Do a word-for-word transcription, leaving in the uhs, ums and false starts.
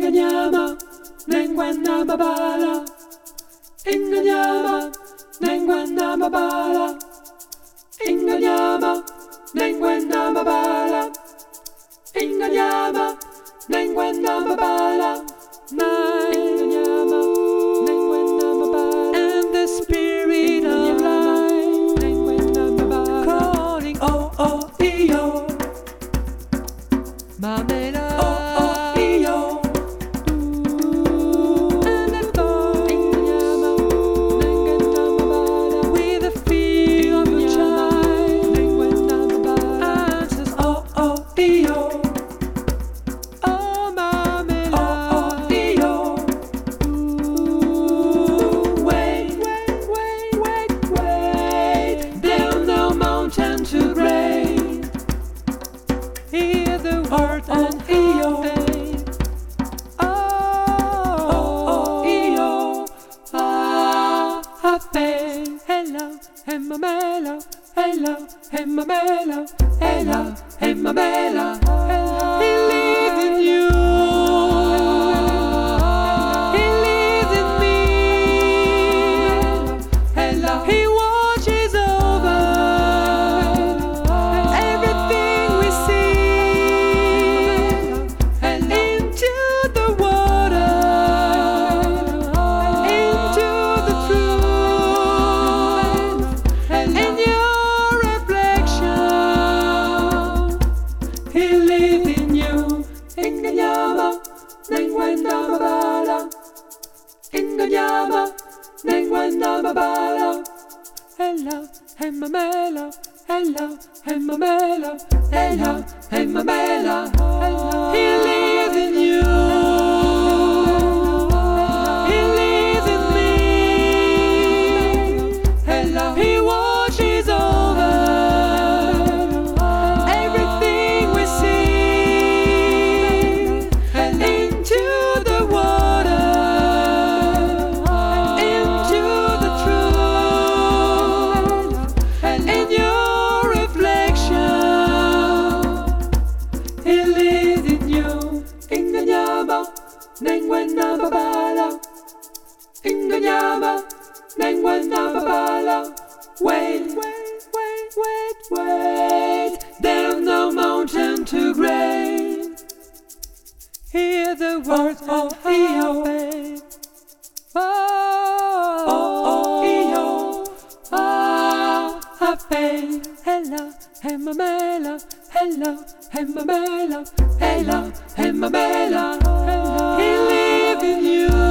Inganyama, Nengwana Babala. Inganyama, Nengwana Babala. Inganyama, Nengwana Babala. Inganyama, Nengwana Babala. Inganyama, Nengwana Babala. And the spirit of life, Nengwana Babala, calling oh oh iyo. Mamela. Hear the word oh, and oh, faith. Oh, oh, oh, ah, ah, faith. Hello, Hemamela. Hello, Hemamela. Hello, Hemamela. He lives in you. He lives in me. Hello, He watches over everything we see. Inganyama, Nengwana Babala. Inganyama, Nengwana Babala. Hello, Hemamela. Hello, Hemamela. Hello, Hemamela. He lives in you. He lives in me. Hello, He watches over everything we see. Nengwana Babala. Inganyama, Nengwana Babala. Wait, wait, wait, wait, wait. There's no mountain too great. Hear the words oh, of oh, faith. Oh, oh, oh, oh, ah, ah, faith. Hello, Hemamela. Hello, Hemamela. Hello, Hemamela. He lives in you.